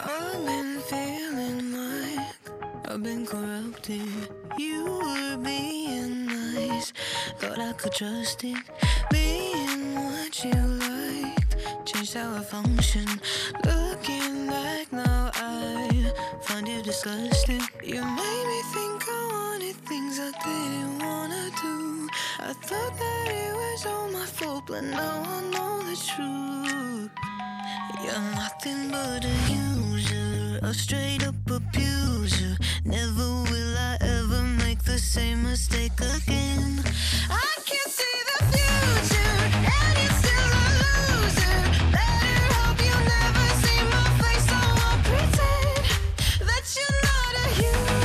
I've been feeling like I've been corrupted. You were being nice, thought I could trust it. Being what you liked, changed how I function. Looking back now, I find you disgusting. You made me think I wanted things I didn't wanna do. I thought that it was all my fault, but now I know the truth. You're nothing but a user, a straight up abuser. Never will I ever make the same mistake again. I can't see the future, and you're still a loser. Better hope you never see my face, so I'll pretend that you're not a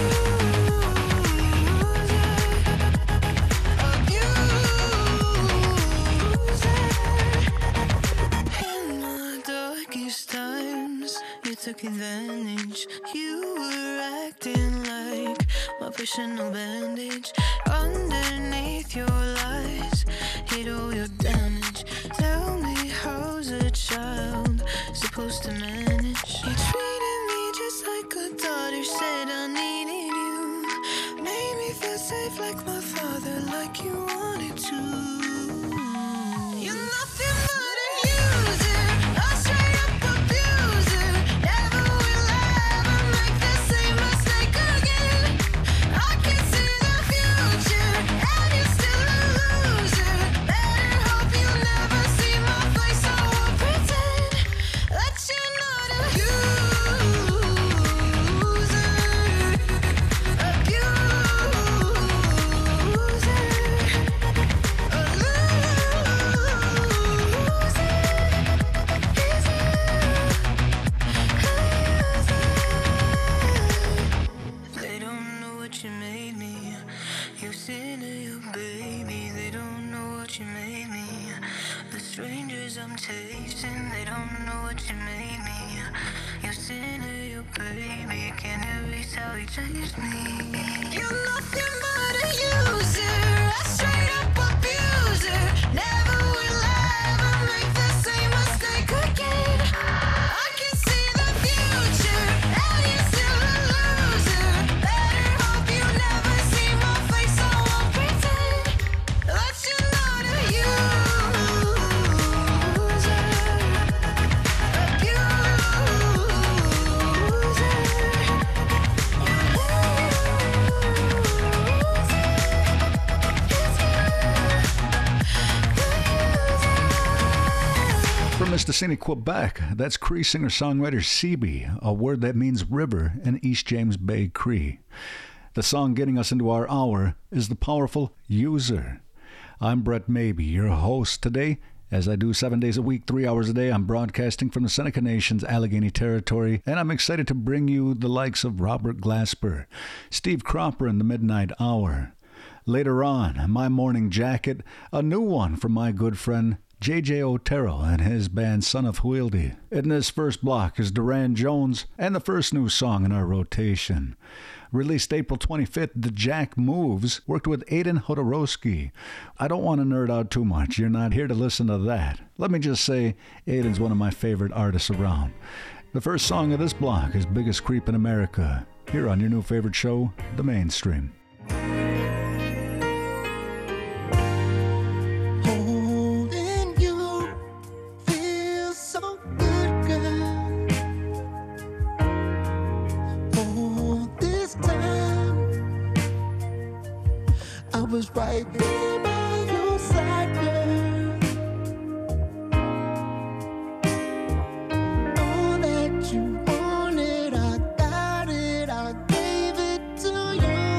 In my darkest times, you took advantage. You were acting like my personal bandage. Underneath your lies, hid all your damage. Tell me, how's a child supposed to manage? You treated me just like a daughter, said I needed you. Made me feel safe like my father, like you wanted to. You're nothing but a user, a straight up abuser. Never will I ever make the same mistake again. I can see the future, and you're still a loser. Better hope you never see my face, so I'll pretend that you're not a They don't know what you made me. You said to your baby, they don't know what you made me. The strangers I'm chasing, they don't know what you made me. You said to your baby, can you reach how you changed me? You're nothing but a user, a straight up abuser. Never will I ever make the same mistake again. I can see the future, and you're still a loser. Better hope you never see my face, so I'll pretend that you're not a From Mistissini, Quebec, that's Cree singer-songwriter Seabee, a word that means river in East James Bay Cree. The song getting us into our hour is the powerful User. I'm Brett Maybe, your host today. As I do 7 days a week, 3 hours a day, I'm broadcasting from the Seneca Nation's Allegheny Territory, and I'm excited to bring you the likes of Robert Glasper, Steve Cropper in the Midnight Hour. Later on, My Morning Jacket, a new one from my good friend J.J. Otero and his band Son of Huilde. In this first block is Duran Jones and the first new song in our rotation. Released April 25th, The Jack Moves worked with Aiden Hodorowski. I don't want to nerd out too much. You're not here to listen to that. Let me just say, Aiden's one of my favorite artists around. The first song of this block is Biggest Creep in America, here on your new favorite show, The Mainstream. Was right there by your side, girl. All that you wanted, I got it, I gave it to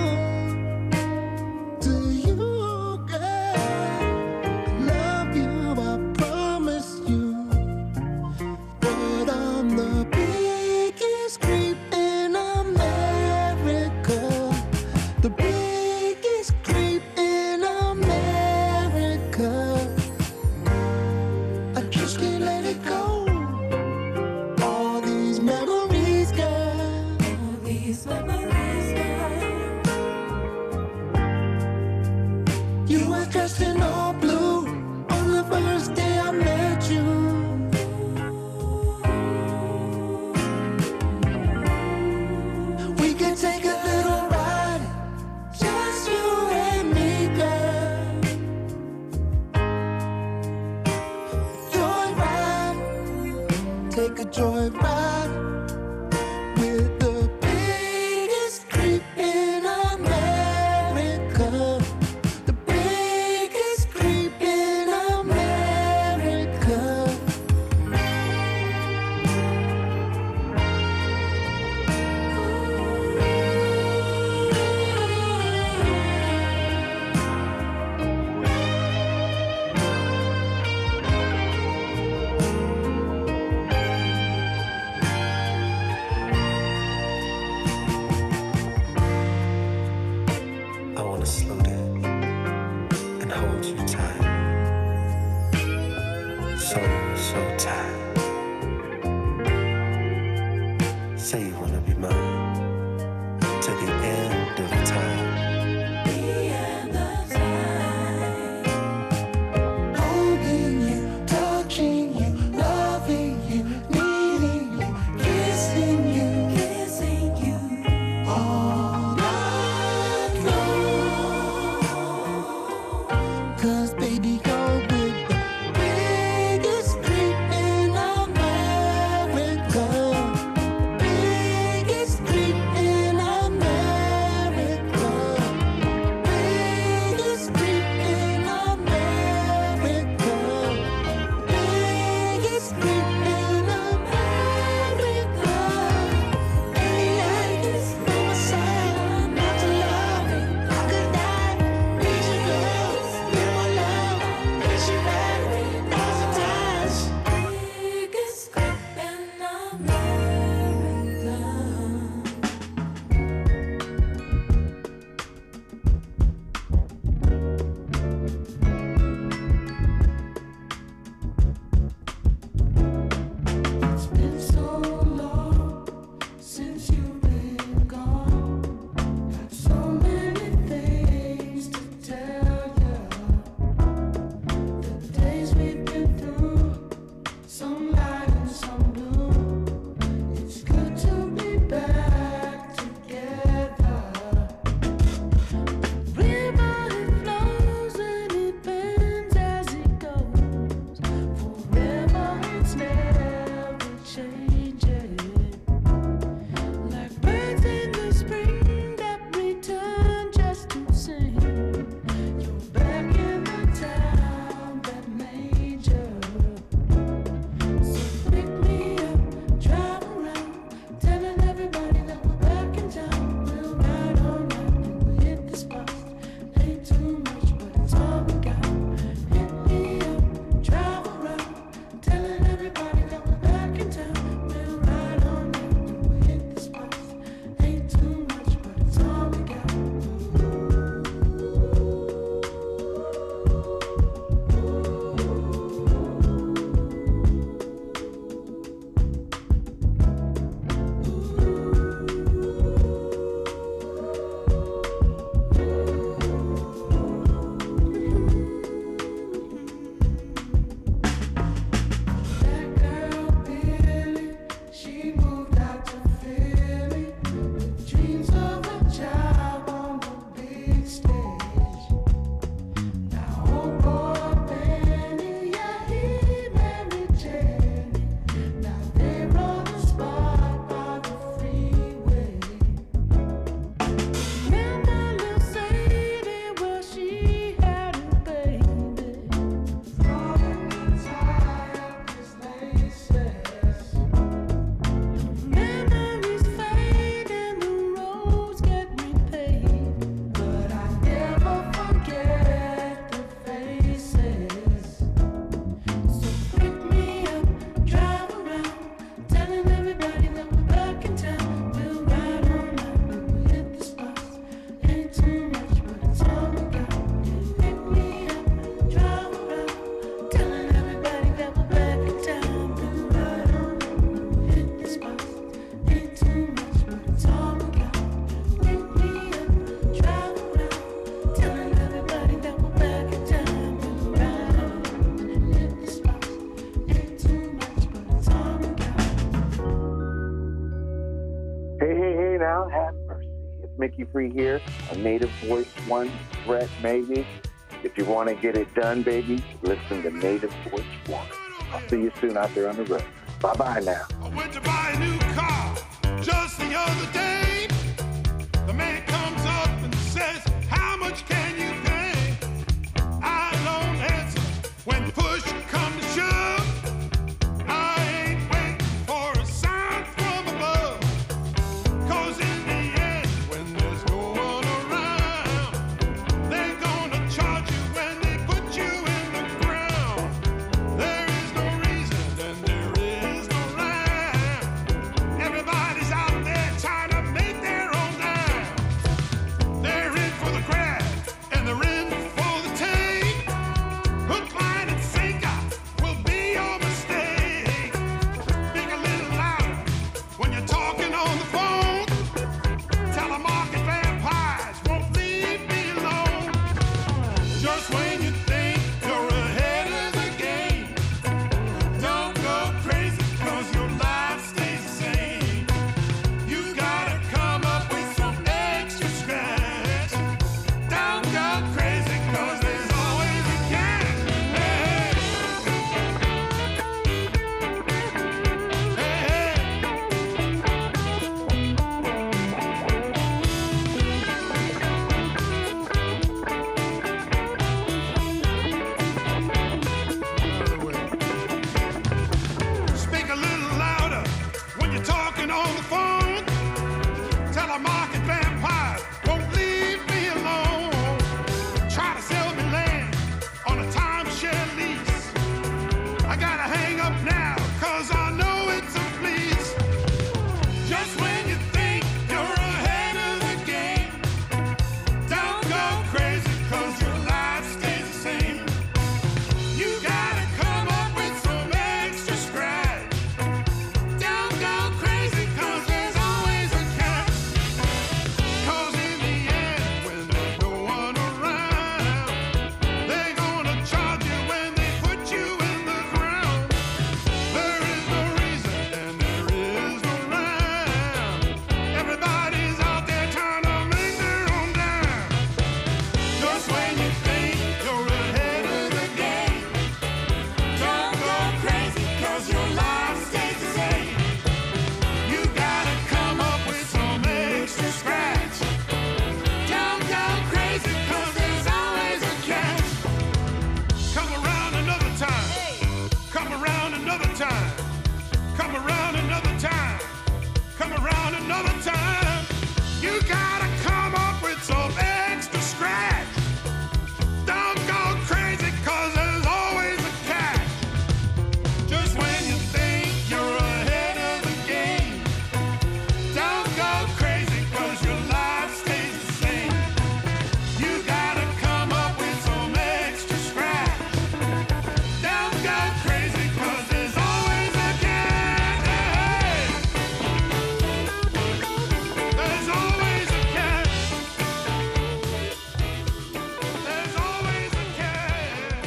you, girl. I love you, I promise you, but I'm the biggest creep in America. The biggest creep in America. I just can't let it go. All these memories, girl. All these memories, girl. You were dressed in all blue on the first day I met you. take a joyride with the biggest creep in America. The biggest creep in America. I wanna slow down and hold you tight. So tight. Say you wanna be mine to the end of time. Holding you, touching you, loving you, needing you, kissing you all night long. 'Cause baby, you're with the biggest creep in America. Biggest creep in America. Biggest creep in America. Biggest creep in America. Any night from my side, not to love, I could die. Need you, girl, you're my love. Miss you right 1,000 times. Biggest creep in America. It's been so long since you've been gone. Got so many things to tell you. The days we've been through, some light and some blue. It's good to be back together. River it flows and it bends as it goes. Forever it's never changing. Like birds in the spring that return just to sing. You're back in the town that made you. So pick me up, drive around, telling everybody that we're back in town. We'll ride all night and we'll hit the spots. Ain't too much, but it's all we got. Hit me up, drive around, telling everybody that we're back in town. We'll ride all night and we'll hit the spots. Ain't too much, but it's all we got. That girl Billy, she moved out to Philly with dreams of a job on the big stage. Now old boy Benny, yeah, he married Jenny. Now they run the spot by the freeway. Remember little Sadie, well, she had a baby. Falling the tie up his laces. Memories fade and the roads get repaved, but I never forget the faces. So pick me up, drive around, telling everybody that we're back in town. We'll ride all night and we'll hit the spots. Ain't too much, but it's all we got. Pick me up, drive around, telling everybody that we're back in town. We'll ride all night and we'll hit the spots. Ain't too much, but it's all we got. Pick me up, drive around, telling everybody that we're back in town. We'll ride all night and hit the spots. Ain't too much, but it's all we got. Hey, now, have mercy. It's Mickey Free here, a Native Voice One threat, maybe. If you want to get it done, baby, listen to Native Voice One. I'll see you soon out there on the road. Bye-bye now. I went to buy a new car just the other day. The man comes up and says, how much can you pay? I don't answer when push comes to shove. I ain't waiting for a sign from above. 'Cause in the end, when there's no one around, they're gonna charge you when they put you in the ground. There is no reason and there is no rhyme. Everybody's out there trying to make their own dime. They're in for the grab and they're in for the take. Hook, line, and sinker will be your mistake. Speak a little louder when you're talking on the phone. Telemarket vampires won't leave me alone. Just when you think you're ahead of the game, don't go crazy 'cause your life stays the same. You gotta come up with some extra scratch. Don't go crazy 'cause there's always a catch. Hey, speak a little louder when you're talking on the phone. Telemarket vampires won't leave me alone. Try to sell me land on a timeshare lease. I gotta hang up now 'cause I know it's a fleece. Just when you think you're ahead of the game, don't go crazy 'cause your life stays the same. You gotta come up with some extra scratch. Don't go crazy 'cause there's always a catch. 'Cause in the end, when there's no one around, they're gonna charge you when they put you in the ground. There is no reason and there is no rhyme. Everybody's out there trying to make their own dime. Just when you think you're ahead of the game, don't go crazy 'cause your life stays the same. You gotta come up with some extra scratch. Don't go crazy 'cause there's always a catch. Come around another time. Come around another time. Come around another time. Come around another time. You gotta come up with some extra scratch. Don't go crazy 'cause there's always a catch. Just when you think you're ahead of the game, don't go crazy 'cause your life stays the same. You gotta come up with some extra scratch. Don't go crazy 'cause there's always a catch. Hey, there's always a catch. There's always a catch.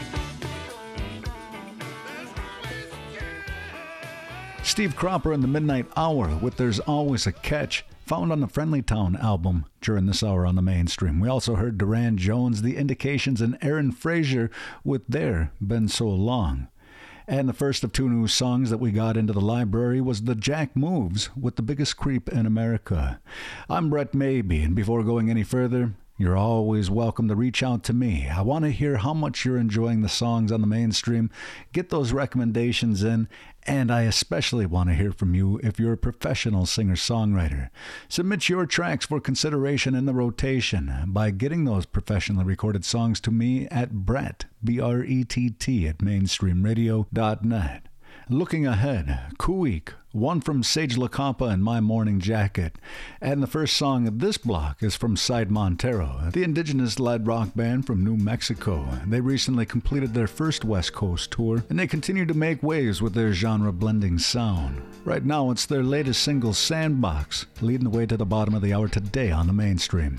There's always a catch. Steve Cropper and the Midnight Hour with There's Always a Catch, found on the Friendly Town album during this hour on the mainstream. We also heard Duran Jones, The Indications, and Aaron Frazier with There Been So Long. And the first of two new songs that we got into the library was the Jack Moves with The Biggest Creep in America. I'm Brett Maybe, and before going any further, you're always welcome to reach out to me. I want to hear how much you're enjoying the songs on the mainstream. Get those recommendations in, and I especially want to hear from you if you're a professional singer-songwriter. Submit your tracks for consideration in the rotation by getting those professionally recorded songs to me at Brett, B-R-E-T-T, at mainstreamradio.net. Looking ahead, Kuik, one from Sage LaCampa and My Morning Jacket. And the first song of this block is from Side Montero, the indigenous-led rock band from New Mexico. They recently completed their first West Coast tour, and they continue to make waves with their genre-blending sound. Right now, it's their latest single, Sandbox, leading the way to the bottom of the hour today on the mainstream.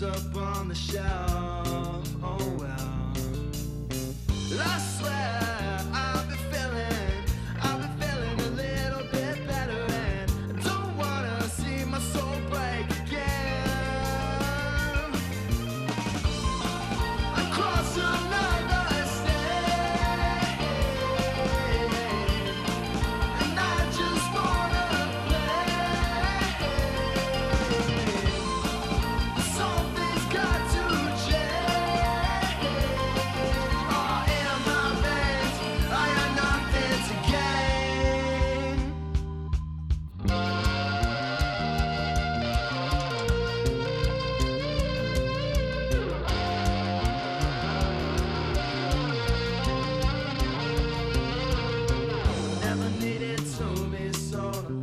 up on the shelf. Oh well. I swear I've been feeling a little bit better, and I don't wanna see my soul break again. I cross another stage, and I just wanna play. Something's got to change. All in my veins, I got nothing to gain. Never needed to be so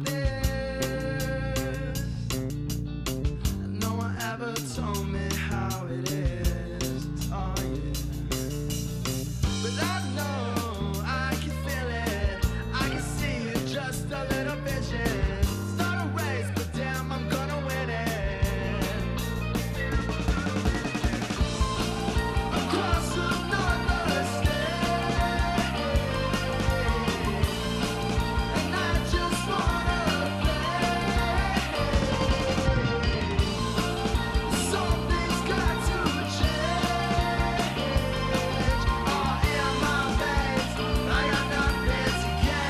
this. No one ever told me how it is. Oh yeah. But I know I can feel it. I can see it, just a little vision. It's not a race, but damn, I'm gonna win it. Across another stage, and I just wanna play. Something's got to change. All in my veins, I got nothing to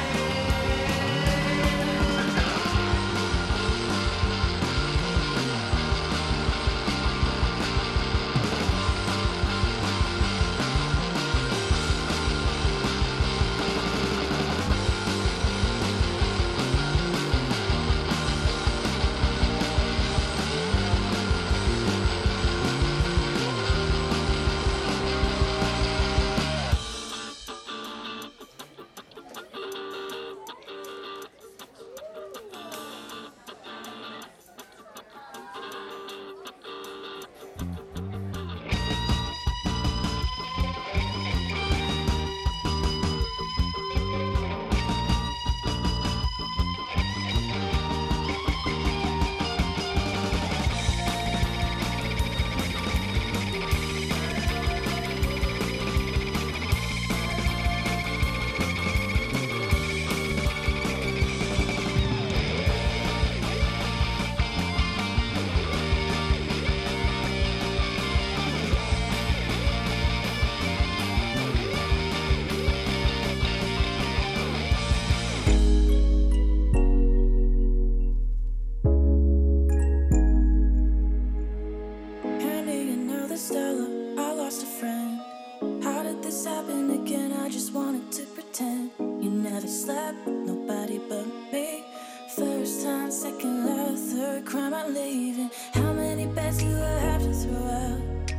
Hand me another Stella, I lost a friend. How did this happen again? I just wanted to pretend. You never slept, nobody but me. First time, second love, third crime, I'm leaving. How many beds do I have to throw out?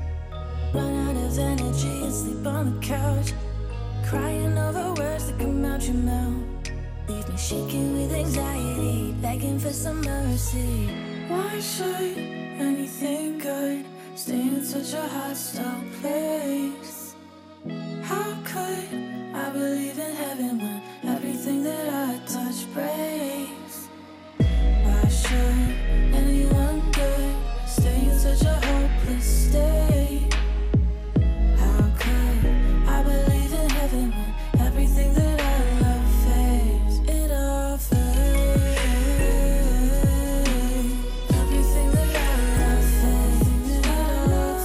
Run out of energy and sleep on the couch. Crying over words that come out your mouth. Leave me shaking with anxiety, begging for some mercy. Why should anything good stay in such a hostile place? How could I believe in heaven when everything that I touch breaks? Why should anyone good stay in such a hopeless state? How could I believe in heaven when everything that I love fades? It all fades. Everything that I love fades. It all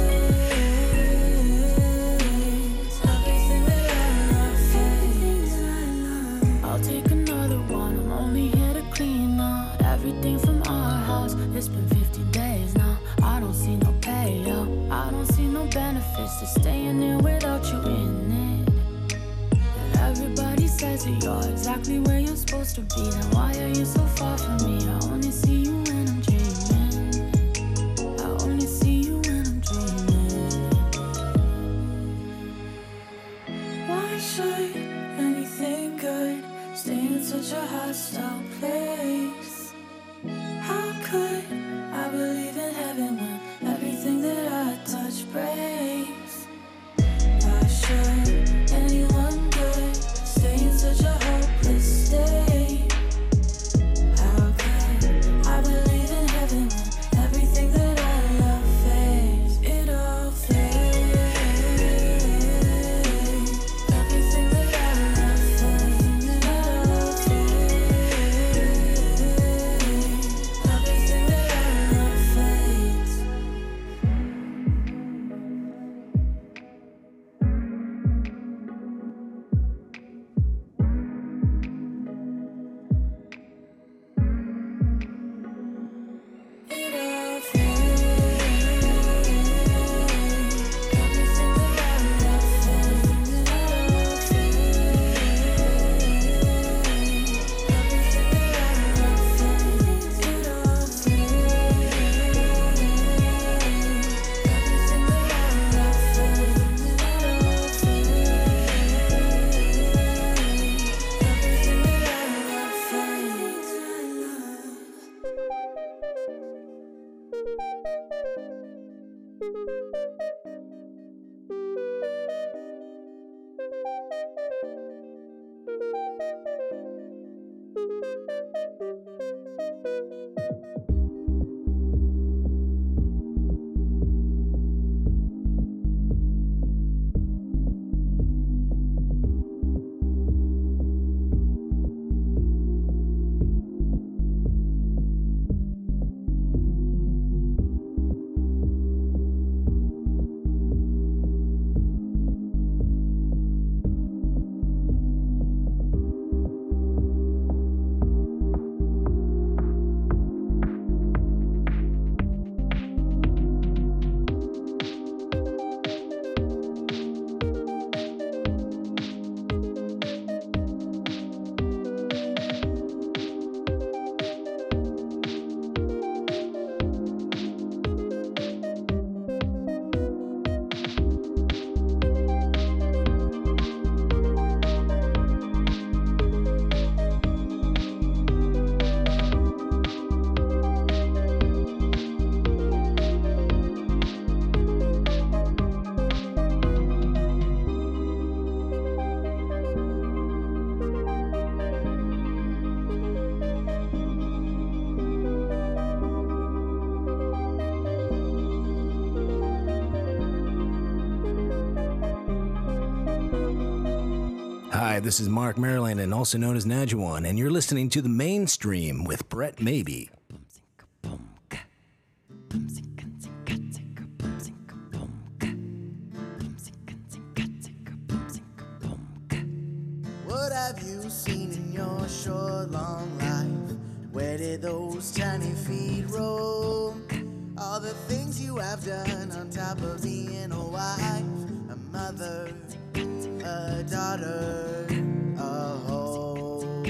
fades. Everything that I love fades. I'll take another one. I'm only here to clean out everything from our house. It's been 50 days now. I don't see no payout. I don't see no benefits to staying here without you in it. And everybody says that you're exactly where you're supposed to be. Then why are you so far from me? I only see you when I'm dreaming. I only see you when I'm dreaming. Why should anything good stay in such a hostile place? How could I believe in heaven when everything that I touch breaks? Why should anyone good stay in such a hopeless state? How could I believe Hi, this is Mark Maryland, and also known as Najuan, and you're listening to The Mainstream with Brett Maybe. What have you seen in your short, long life? Where did those tiny feet roam? All the things you have done on top of being a wife, a mother, a daughter, a home.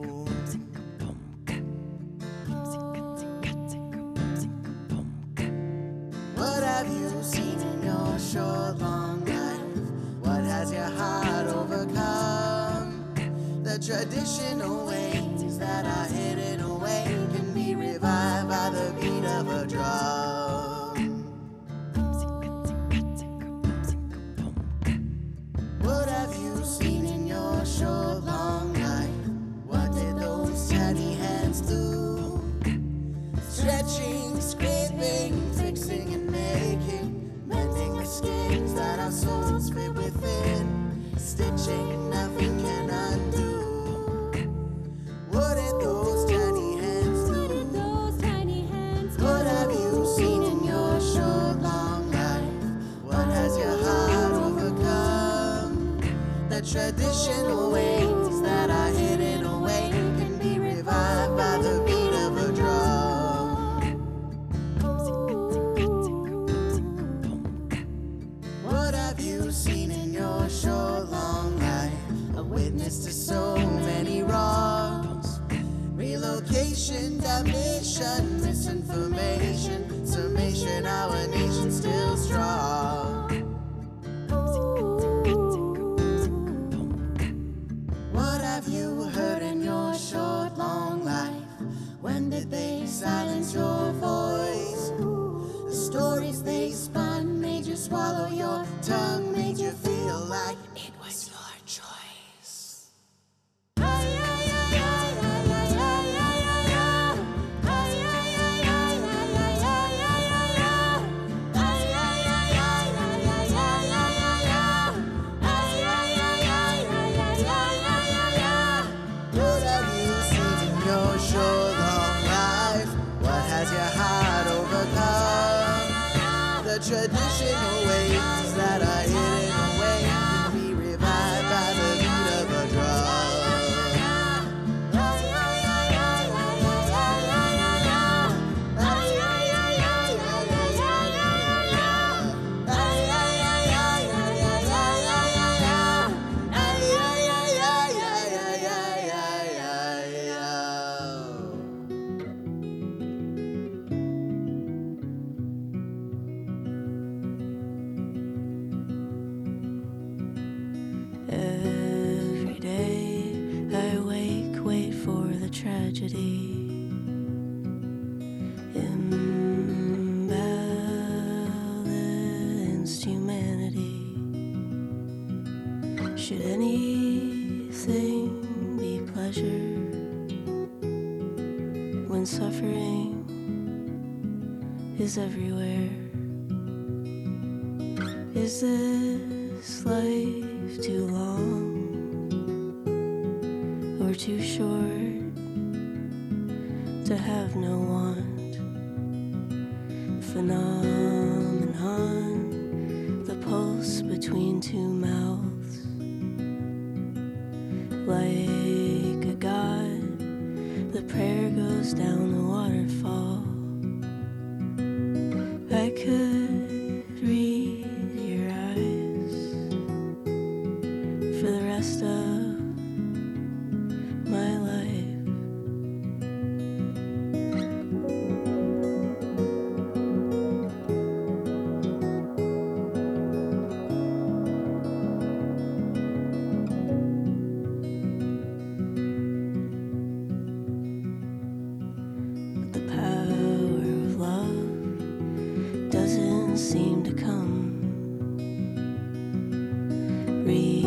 What have you seen in your short, long life? What has your heart overcome? The traditional ways that are hidden away can be revived by the beat of a drum. What have you seen in your short, long life? What did those tiny hands do? Stretching, scraping, fixing and making, mending the skins that our souls fit within, stitching nothing can undo. What did those tiny hands do? What have you seen in your short, long life? What has your heart overcome? The traditional ways that are hidden away can be revived by the beat of a drum. What have you seen in your short, long life? A witness to so many wrongs. Relocation, damnation, misinformation, summation, our nation still strong. What have you heard in your short, long life? When did they silence your voice? The stories they spun made you swallow your tongue, made you feel like it was your choice. What have you seen in your short, long life? What has your heart overcome? The traditional ways that are hidden away can be revived by the beat of a drum. Every day I wake, wait for the tragedy. Embellish Should anything be pleasure when suffering is everywhere? Is this life too long or too short to have no want? Phenomenon, the pulse between two mouths, like a god, the prayer goes down the waterfall. I could read your eyes for the rest of my life. But the power of love doesn't seem to come.